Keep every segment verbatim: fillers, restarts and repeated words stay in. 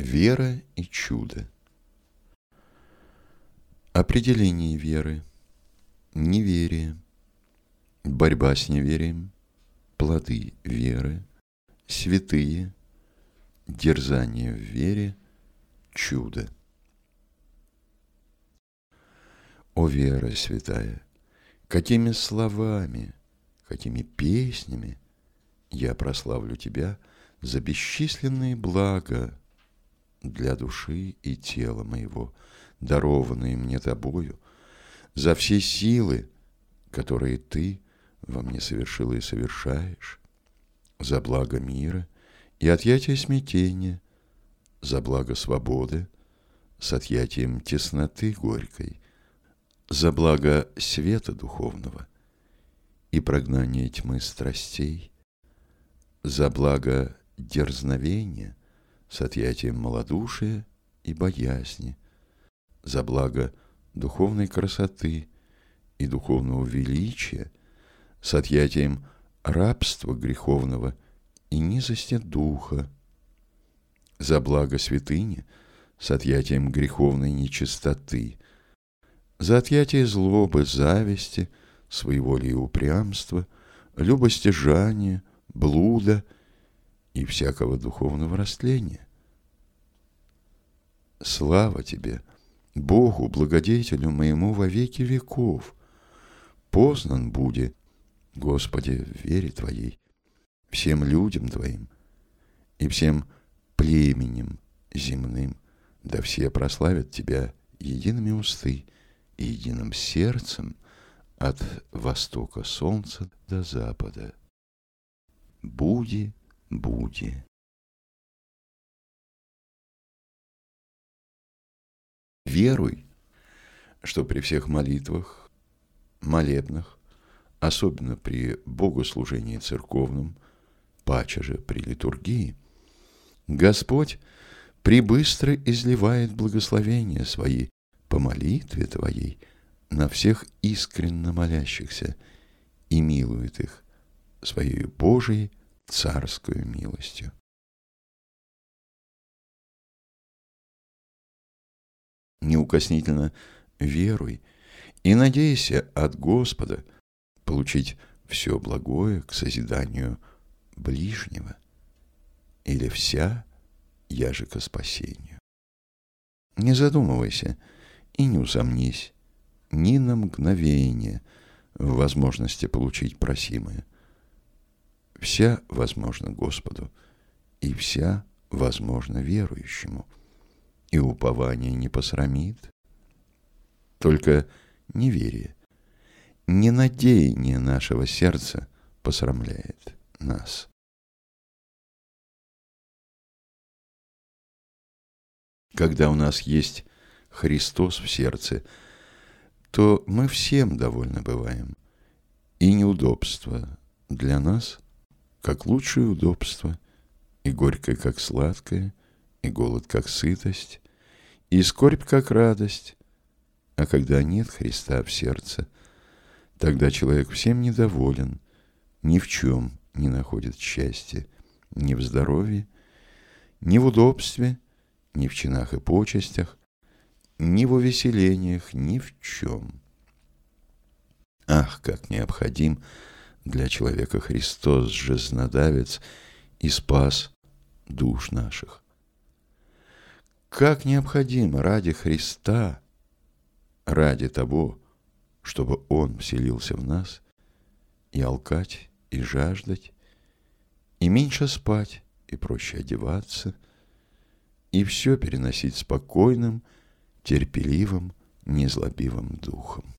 Вера и чудо. Определение веры. Неверие. Борьба с неверием. Плоды веры. Святые. Дерзание в вере. Чудо. О вера святая, какими словами, какими песнями я прославлю Тебя за бесчисленные блага для души и тела моего, дарованные мне Тобою, за все силы, которые Ты во мне совершила и совершаешь, за благо мира и отъятие смятения, за благо свободы с отъятием тесноты горькой, за благо света духовного и прогнание тьмы страстей, за благо дерзновения с отъятием малодушия и боязни, за благо духовной красоты и духовного величия с отъятием рабства греховного и низости духа, за благо святыни с отъятием греховной нечистоты, за отъятие злобы, зависти, своеволия и упрямства, любостяжания, блуда и всякого духовного растления. Слава Тебе, Богу, благодетелю моему во веки веков! Познан буди, Господи, в вере Твоей, всем людям Твоим и всем племенем земным, да все прославят Тебя едиными усты и единым сердцем от востока солнца до запада. Буди, буди. Веруй, что при всех молитвах, молебнах, особенно при богослужении церковном, паче же при литургии, Господь пребыстро изливает благословения свои по молитве Твоей на всех искренно молящихся и милует их Своей Божией царскую милостью. Неукоснительно веруй и надейся от Господа получить все благое к созиданию ближнего, или вся, яже ко спасению. Не задумывайся и не усомнись ни на мгновение в возможности получить просимое. Вся возможна Господу, и вся возможна верующему, и упование не посрамит. Только неверие, ненадеяние нашего сердца посрамляет нас. Когда у нас есть Христос в сердце, то мы всем довольны бываем, и неудобство для нас, как лучшее удобство, и горькое, как сладкое, и голод, как сытость, и скорбь, как радость. А когда нет Христа в сердце, тогда человек всем недоволен, ни в чем не находит счастья, ни в здоровье, ни в удобстве, ни в чинах и почестях, ни в увеселениях, ни в чем. Ах, как необходим для человека Христос, жезнодавец, и спас душ наших! Как необходимо ради Христа, ради того, чтобы Он вселился в нас, и алкать, и жаждать, и меньше спать, и проще одеваться, и все переносить спокойным, терпеливым, незлобивым духом.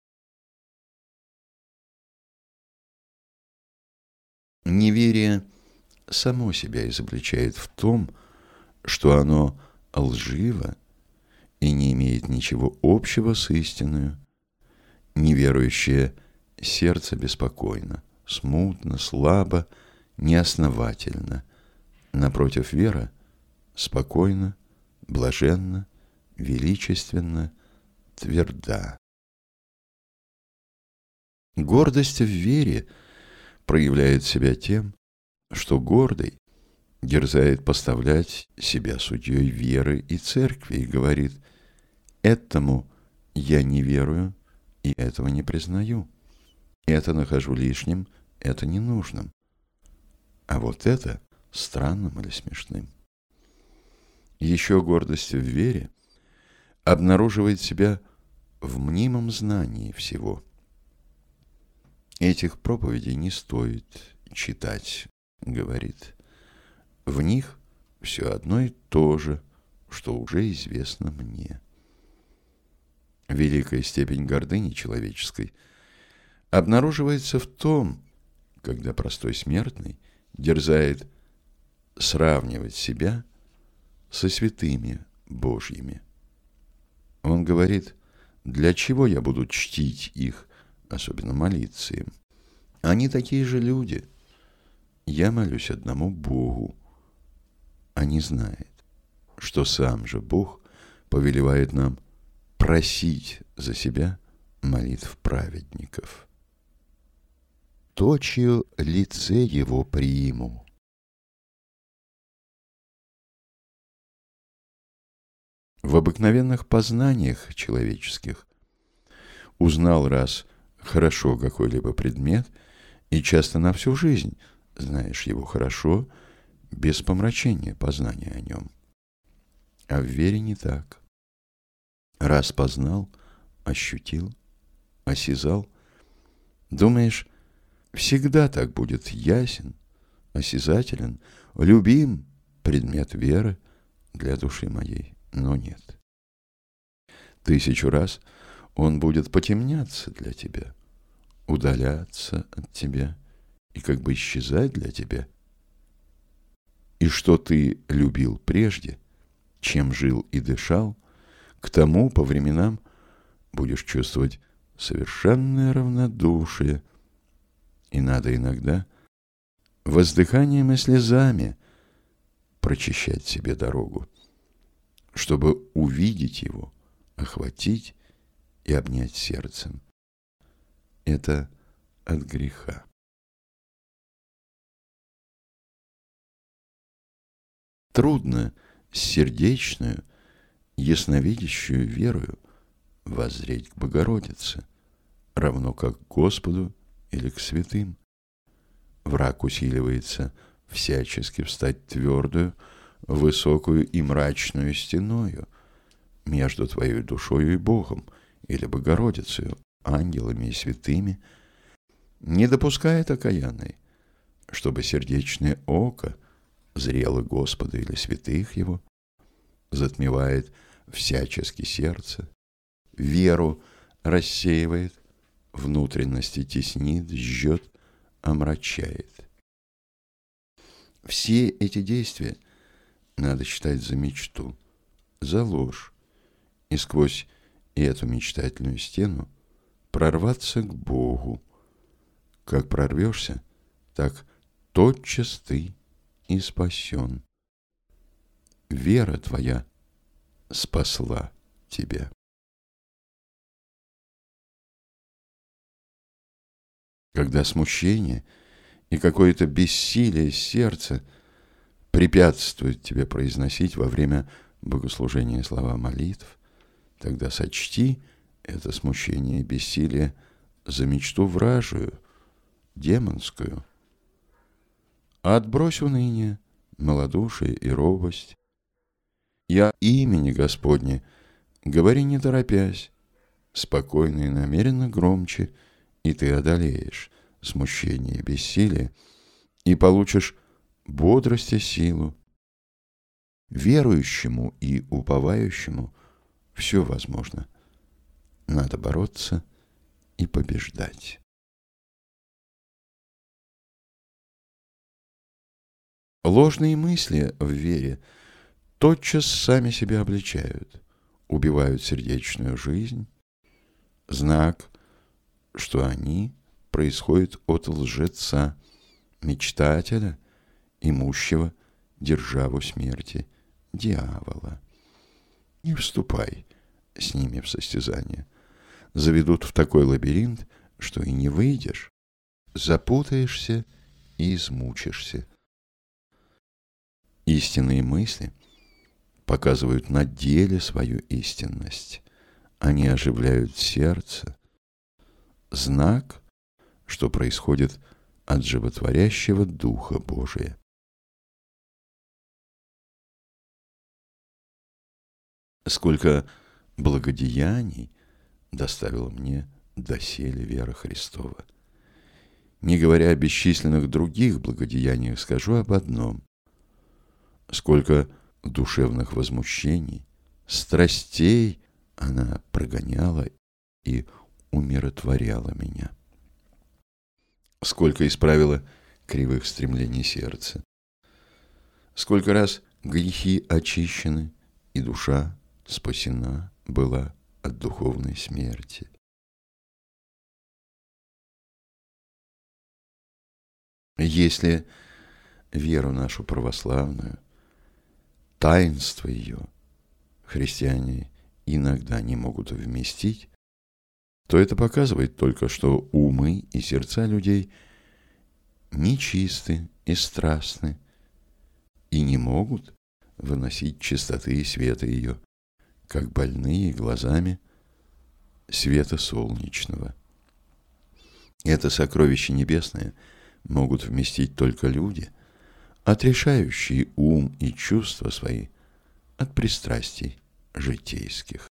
Неверие само себя изобличает в том, что оно лживо и не имеет ничего общего с истиною. Неверующее сердце беспокойно, смутно, слабо, неосновательно. Напротив, вера спокойно, блаженно, величественно, тверда. Гордость в вере проявляет себя тем, что гордый дерзает поставлять себя судьей веры и церкви и говорит: «Этому я не верую и этого не признаю. Это нахожу лишним, это ненужным. А вот это странным или смешным». Еще гордость в вере обнаруживает себя в мнимом знании всего. Этих проповедей не стоит читать, говорит. В них все одно и то же, что уже известно мне. Великая степень гордыни человеческой обнаруживается в том, когда простой смертный дерзает сравнивать себя со святыми Божьими. Он говорит: для чего я буду чтить их, особенно молиться им? Они такие же люди. Я молюсь одному Богу, а не знает, что сам же Бог повелевает нам просить за себя молитв праведников. Точью лице его приму. В обыкновенных познаниях человеческих узнал раз хорошо какой-либо предмет, и часто на всю жизнь знаешь его хорошо, без помрачения познания о нем. А в вере не так. Раз познал, ощутил, осязал, думаешь, всегда так будет ясен, осязателен, любим предмет веры для души моей, но нет. Тысячу раз он будет потемняться для тебя, удаляться от тебя и как бы исчезать для тебя. И что ты любил прежде, чем жил и дышал, к тому по временам будешь чувствовать совершенное равнодушие, и надо иногда воздыханием и слезами прочищать себе дорогу, чтобы увидеть его, охватить и обнять сердцем. Это от греха. Трудно с сердечную, ясновидящую верою воззреть к Богородице, равно как к Господу или к святым. Враг усиливается всячески встать твердую, высокую и мрачную стеною между твоей душою и Богом, или Богородицею, ангелами и святыми, не допускает окаянной, чтобы сердечное око зрело Господа или святых Его, затмевает всячески сердце, веру рассеивает, внутренности теснит, жжет, омрачает. Все эти действия надо считать за мечту, за ложь, и сквозь эту мечтательную стену прорваться к Богу. Как прорвешься, так тотчас ты и спасен. Вера твоя спасла тебя. Когда смущение и какое-то бессилие сердца препятствует тебе произносить во время богослужения слова молитв, тогда сочти это смущение и бессилие за мечту вражию, демонскую. Отбрось уныние, малодушие и робость. И о имени Господне говори не торопясь, спокойно и намеренно громче, и ты одолеешь смущение и бессилие, и получишь бодрость и силу. Верующему и уповающему все возможно. Надо бороться и побеждать. Ложные мысли в вере тотчас сами себя обличают, убивают сердечную жизнь. Знак, что они происходят от лжеца, мечтателя, имущего державу смерти, дьявола. Не вступай с ними в состязание. Заведут в такой лабиринт, что и не выйдешь. Запутаешься и измучишься. Истинные мысли показывают на деле свою истинность. Они оживляют сердце. Знак, что происходит от животворящего Духа Божия. Сколько благодеяний доставила мне доселе вера Христова. Не говоря о бесчисленных других благодеяниях, скажу об одном. Сколько душевных возмущений, страстей она прогоняла и умиротворяла меня. Сколько исправила кривых стремлений сердца. Сколько раз грехи очищены, и душа спасена была от духовной смерти. Если веру нашу православную, таинство ее христиане иногда не могут вместить, то это показывает только, что умы и сердца людей нечисты и страстны и не могут выносить чистоты и света ее, как больные глазами света солнечного. Это сокровище небесное могут вместить только люди, отрешающие ум и чувства свои от пристрастий житейских.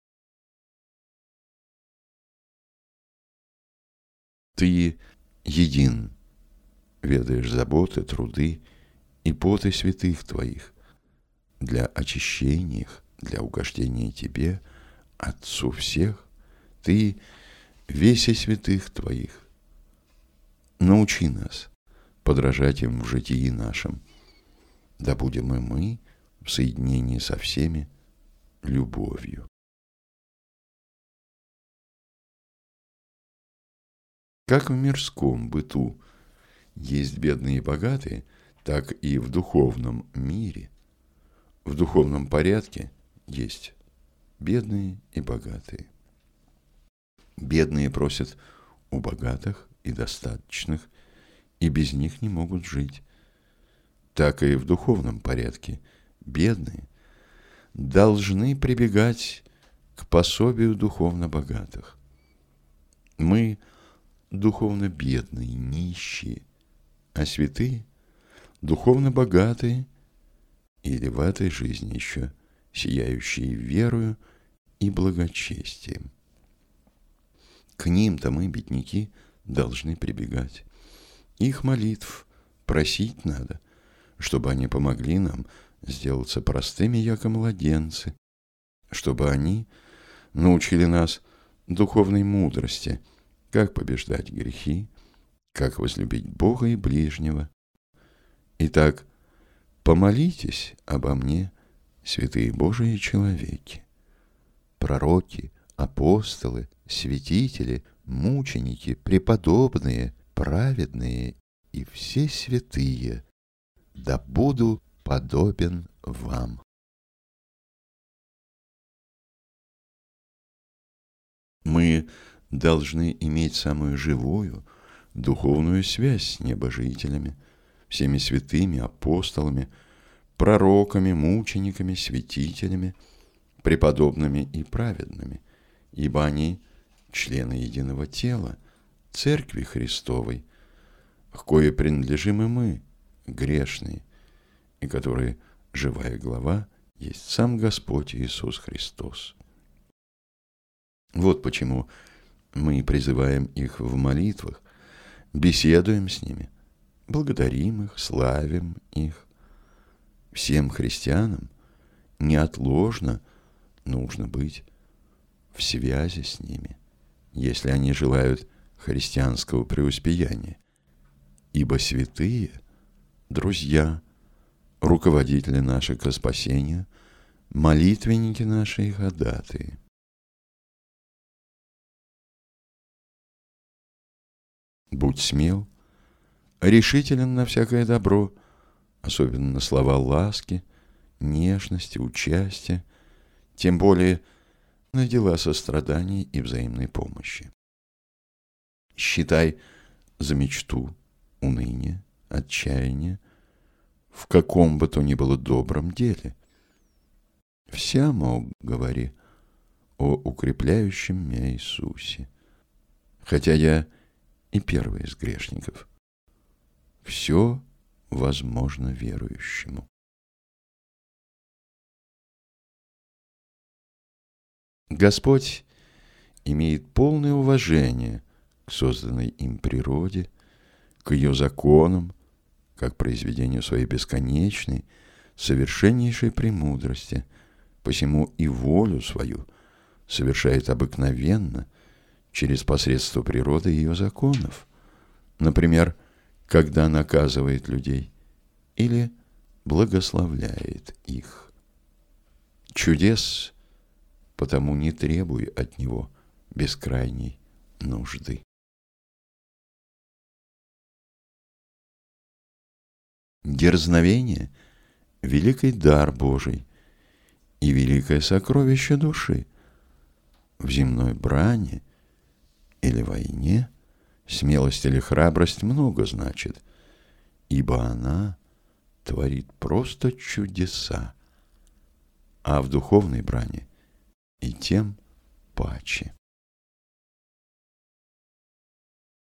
Ты един, ведаешь заботы, труды и поты святых твоих для очищения их, для угождения тебе, Отцу всех. Ты весе святых твоих. Научи нас подражать им в житии нашем, да будем и мы в соединении со всеми любовью. Как в мирском быту есть бедные и богатые, так и в духовном мире, в духовном порядке есть бедные и богатые. Бедные просят у богатых и достаточных, и без них не могут жить. Так и в духовном порядке бедные должны прибегать к пособию духовно богатых. Мы духовно бедные, нищие, а святые духовно богатые или в этой жизни еще сияющие верою и благочестием. К ним-то мы, бедняки, должны прибегать. Их молитв просить надо, чтобы они помогли нам сделаться простыми, яко младенцы, чтобы они научили нас духовной мудрости, как побеждать грехи, как возлюбить Бога и ближнего. Итак, помолитесь обо мне, святые Божии человеки, пророки, апостолы, святители, мученики, преподобные, праведные и все святые, да буду подобен вам. Мы должны иметь самую живую, духовную связь с небожителями, всеми святыми, апостолами, пророками, мучениками, святителями, преподобными и праведными, ибо они члены единого тела, Церкви Христовой, к кое принадлежим и мы, грешные, и которые живая глава есть сам Господь Иисус Христос. Вот почему мы призываем их в молитвах, беседуем с ними, благодарим их, славим их. Всем христианам неотложно нужно быть в связи с ними, если они желают христианского преуспеяния, ибо святые – друзья, руководители наши ко спасению, молитвенники наши и ходатаи. Будь смел, решителен на всякое добро, особенно на слова ласки, нежности, участия, тем более на дела сострадания и взаимной помощи. Считай за мечту, уныние, отчаяние в каком бы то ни было добром деле. Всямо говори о укрепляющем меня Иисусе, хотя я и первый из грешников. Все возможно верующему. Господь имеет полное уважение к созданной им природе, к ее законам, как произведению своей бесконечной, совершеннейшей премудрости, посему и волю свою совершает обыкновенно через посредство природы и ее законов, например, когда наказывает людей или благословляет их. Чудес потому не требуй от него без крайней нужды. Дерзновение — великий дар Божий и великое сокровище души. В земной брани или войне смелость или храбрость много значит, ибо она творит просто чудеса, а в духовной брани и тем паче.